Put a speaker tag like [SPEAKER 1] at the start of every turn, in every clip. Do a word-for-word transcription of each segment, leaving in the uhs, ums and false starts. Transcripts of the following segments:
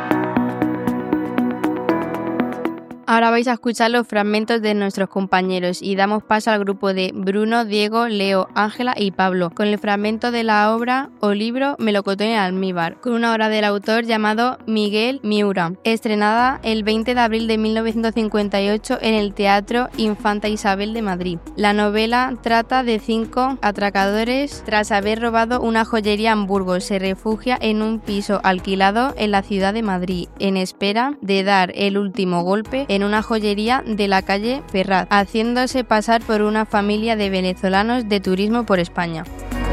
[SPEAKER 1] Ahora vais a escuchar los fragmentos de nuestros compañeros y damos paso al grupo de Bruno, Diego, Leo, Ángela y Pablo, con el fragmento de la obra o libro Melocotón en almíbar, con una obra del autor llamado Miguel Miura, estrenada el veinte de abril de mil novecientos cincuenta y ocho en el Teatro Infanta Isabel de Madrid. La novela trata de cinco atracadores. Tras haber robado una joyería en Burgos, se refugia en un piso alquilado en la ciudad de Madrid, en espera de dar el último golpe en una joyería de la calle Ferraz, haciéndose pasar por una familia de venezolanos de turismo por España.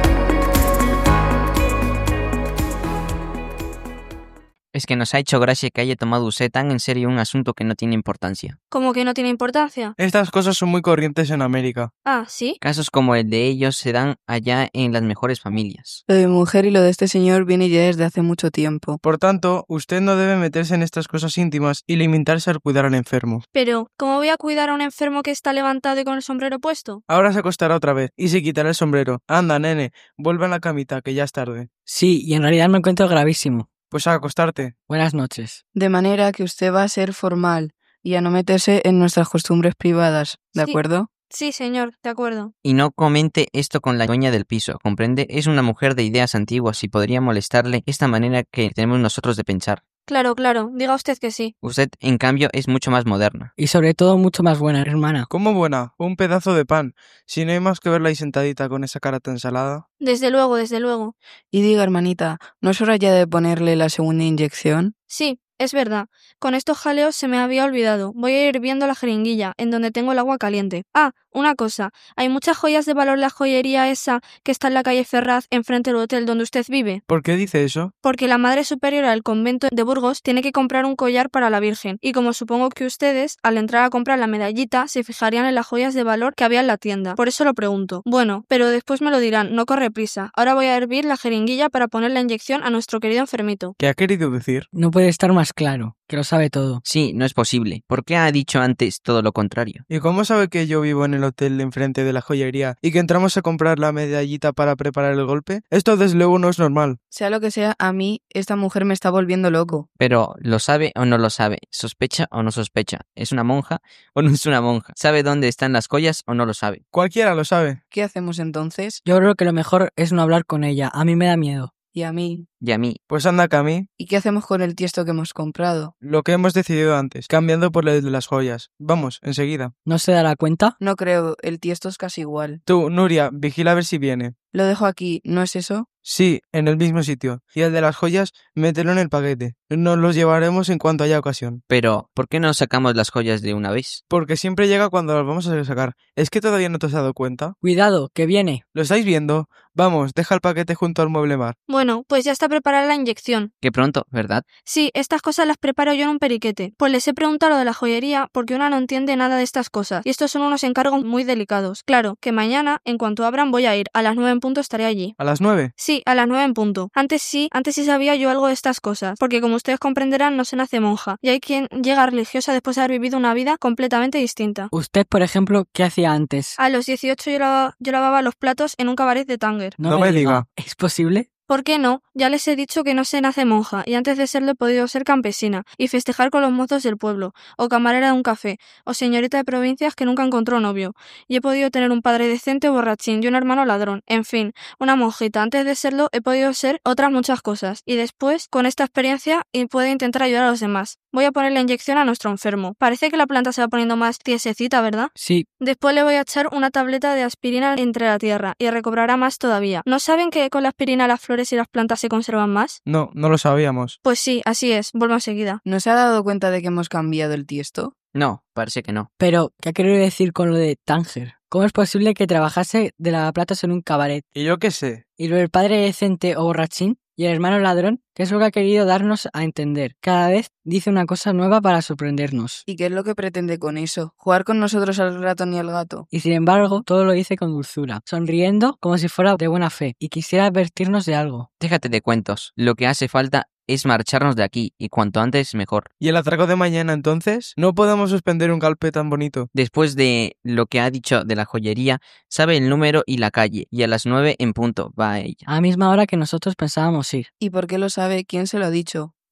[SPEAKER 2] Es que nos ha hecho gracia que haya tomado usted tan en serio un asunto que no tiene importancia.
[SPEAKER 3] ¿Cómo que no tiene importancia?
[SPEAKER 4] Estas cosas son muy corrientes en América.
[SPEAKER 3] Ah, ¿sí?
[SPEAKER 2] Casos como el de ellos se dan allá en las mejores familias.
[SPEAKER 5] Lo de mi mujer y lo de este señor viene ya desde hace mucho tiempo.
[SPEAKER 4] Por tanto, usted no debe meterse en estas cosas íntimas y limitarse al cuidar al enfermo.
[SPEAKER 3] Pero, ¿cómo voy a cuidar a un enfermo que está levantado y con el sombrero puesto?
[SPEAKER 4] Ahora se acostará otra vez y se quitará el sombrero. Anda, nene, vuelve a la camita, que ya es tarde.
[SPEAKER 6] Sí, y en realidad me encuentro gravísimo.
[SPEAKER 4] Pues a acostarte.
[SPEAKER 6] Buenas noches.
[SPEAKER 5] De manera que usted va a ser formal y a no meterse en nuestras costumbres privadas, ¿de
[SPEAKER 3] Sí.
[SPEAKER 5] acuerdo?
[SPEAKER 3] Sí, señor, de acuerdo.
[SPEAKER 2] Y no comente esto con la dueña del piso, ¿comprende? Es una mujer de ideas antiguas y podría molestarle esta manera que tenemos nosotros de pensar.
[SPEAKER 3] Claro, claro, diga usted que sí.
[SPEAKER 2] Usted, en cambio, es mucho más moderna.
[SPEAKER 6] Y sobre todo mucho más buena, hermana.
[SPEAKER 4] ¿Cómo buena? Un pedazo de pan. Si no hay más que verla ahí sentadita con esa cara tan salada.
[SPEAKER 3] Desde luego, desde luego.
[SPEAKER 5] Y diga, hermanita, ¿no es hora ya de ponerle la segunda inyección?
[SPEAKER 3] Sí, es verdad. Con estos jaleos se me había olvidado. Voy a ir viendo la jeringuilla, en donde tengo el agua caliente. Ah, una cosa. ¿Hay muchas joyas de valor en la joyería esa que está en la calle Ferraz, enfrente del hotel donde usted vive?
[SPEAKER 4] ¿Por qué dice eso?
[SPEAKER 3] Porque la madre superiora del convento de Burgos tiene que comprar un collar para la Virgen. Y como supongo que ustedes, al entrar a comprar la medallita, se fijarían en las joyas de valor que había en la tienda. Por eso lo pregunto. Bueno, pero después me lo dirán. No corre prisa. Ahora voy a hervir la jeringuilla para poner la inyección a nuestro querido enfermito.
[SPEAKER 4] ¿Qué ha querido decir?
[SPEAKER 6] No puede estar más claro, que lo sabe todo.
[SPEAKER 2] Sí, no es posible. ¿Por qué ha dicho antes todo lo contrario?
[SPEAKER 4] ¿Y cómo sabe que yo vivo en el hotel de enfrente de la joyería y que entramos a comprar la medallita para preparar el golpe? Esto desde luego no es normal.
[SPEAKER 5] Sea lo que sea, a mí esta mujer me está volviendo loco.
[SPEAKER 2] Pero, ¿lo sabe o no lo sabe? ¿Sospecha o no sospecha? ¿Es una monja o no es una monja? ¿Sabe dónde están las joyas o no lo sabe?
[SPEAKER 4] Cualquiera lo sabe.
[SPEAKER 5] ¿Qué hacemos entonces?
[SPEAKER 6] Yo creo que lo mejor es no hablar con ella. A mí me da miedo.
[SPEAKER 5] Y a mí.
[SPEAKER 2] Y a mí.
[SPEAKER 4] Pues anda, Cami.
[SPEAKER 5] ¿Y qué hacemos con el tiesto que hemos comprado?
[SPEAKER 4] Lo que hemos decidido antes, cambiando por el de las joyas. Vamos, enseguida.
[SPEAKER 6] ¿No se dará cuenta?
[SPEAKER 5] No creo, el tiesto es casi igual.
[SPEAKER 4] Tú, Nuria, vigila a ver si viene.
[SPEAKER 5] Lo dejo aquí, ¿no es eso?
[SPEAKER 4] Sí, en el mismo sitio. Y el de las joyas, mételo en el paquete. Nos los llevaremos en cuanto haya ocasión.
[SPEAKER 2] Pero, ¿por qué no sacamos las joyas de una vez?
[SPEAKER 4] Porque siempre llega cuando las vamos a sacar. ¿Es que todavía no te has dado cuenta?
[SPEAKER 6] Cuidado, que viene.
[SPEAKER 4] ¿Lo estáis viendo? Vamos, deja el paquete junto al mueble mar.
[SPEAKER 3] Bueno, pues ya está preparada la inyección.
[SPEAKER 2] Qué pronto, ¿verdad?
[SPEAKER 3] Sí, estas cosas las preparo yo en un periquete. Pues les he preguntado lo de la joyería porque una no entiende nada de estas cosas. Y estos son unos encargos muy delicados. Claro, que mañana, en cuanto abran, voy a ir. A las nueve en punto estaré allí.
[SPEAKER 4] ¿A las nueve?
[SPEAKER 3] Sí, a las nueve en punto. Antes sí, antes sí sabía yo algo de estas cosas. Porque como ustedes comprenderán, no se nace monja. Y hay quien llega religiosa después de haber vivido una vida completamente distinta.
[SPEAKER 6] Usted, por ejemplo, ¿qué hacía antes?
[SPEAKER 3] A los dieciocho yo lavaba, yo lavaba los platos en un cabaret de Tánger.
[SPEAKER 4] No me diga.
[SPEAKER 6] ¿Es posible?
[SPEAKER 3] ¿Por qué no? Ya les he dicho que no se nace monja, y antes de serlo he podido ser campesina, y festejar con los mozos del pueblo, o camarera de un café, o señorita de provincias que nunca encontró novio, y he podido tener un padre decente o borrachín y un hermano ladrón, en fin, una monjita. Antes de serlo he podido ser otras muchas cosas, y después, con esta experiencia, puedo intentar ayudar a los demás. Voy a poner la inyección a nuestro enfermo. Parece que la planta se va poniendo más tiesecita, ¿verdad?
[SPEAKER 6] Sí.
[SPEAKER 3] Después le voy a echar una tableta de aspirina entre la tierra, y recobrará más todavía. ¿No saben que con la aspirina las flores y las plantas se conservan más?
[SPEAKER 4] No, no lo sabíamos.
[SPEAKER 3] Pues sí, así es. Vuelvo enseguida.
[SPEAKER 5] ¿No se ha dado cuenta de que hemos cambiado el tiesto?
[SPEAKER 2] No, parece que no.
[SPEAKER 6] Pero, ¿qué ha querido decir con lo de Tánger? ¿Cómo es posible que trabajase de lavaplatos en un cabaret?
[SPEAKER 4] ¿Y yo qué sé?
[SPEAKER 6] ¿Y lo del padre decente o borrachín? ¿Y el hermano ladrón? ¿Qué es lo que ha querido darnos a entender? Cada vez dice una cosa nueva para sorprendernos.
[SPEAKER 5] ¿Y qué es lo que pretende con eso? ¿Jugar con nosotros al ratón y al gato?
[SPEAKER 6] Y sin embargo, todo lo dice con dulzura, sonriendo como si fuera de buena fe, y quisiera advertirnos de algo.
[SPEAKER 2] Déjate de cuentos. Lo que hace falta es marcharnos de aquí, y cuanto antes mejor.
[SPEAKER 4] ¿Y el atraco de mañana entonces? No podemos suspender un golpe tan bonito.
[SPEAKER 2] Después de lo que ha dicho de la joyería, sabe el número y la calle, y a las nueve en punto va a ella.
[SPEAKER 6] A la misma hora que nosotros pensábamos ir.
[SPEAKER 5] ¿Y por qué lo sabe? ¿Quién se lo ha dicho? Tú.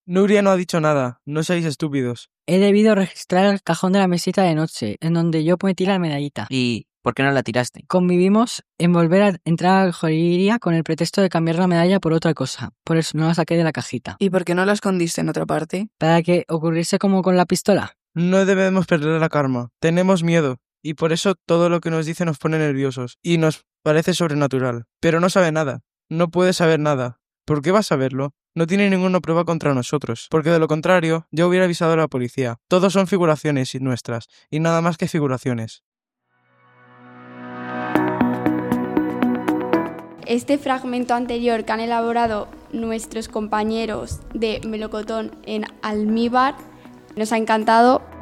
[SPEAKER 4] Nuria no ha dicho nada, no seáis estúpidos.
[SPEAKER 6] He debido registrar el cajón de la mesita de noche, en donde yo metí la medallita.
[SPEAKER 2] ¿Y por qué no la tiraste?
[SPEAKER 6] Convivimos en volver a entrar a la joyería con el pretexto de cambiar la medalla por otra cosa. Por eso no la saqué de la cajita.
[SPEAKER 5] ¿Y por qué no la escondiste en otra parte?
[SPEAKER 6] Para que ocurriese como con la pistola.
[SPEAKER 4] No debemos perder la calma, tenemos miedo, y por eso todo lo que nos dice nos pone nerviosos, y nos parece sobrenatural. Pero no sabe nada, no puede saber nada. ¿Por qué va a saberlo? No tiene ninguna prueba contra nosotros, porque de lo contrario, yo hubiera avisado a la policía. Todos son figuraciones nuestras, y nada más que figuraciones.
[SPEAKER 7] Este fragmento anterior que han elaborado nuestros compañeros de Melocotón en Almíbar nos ha encantado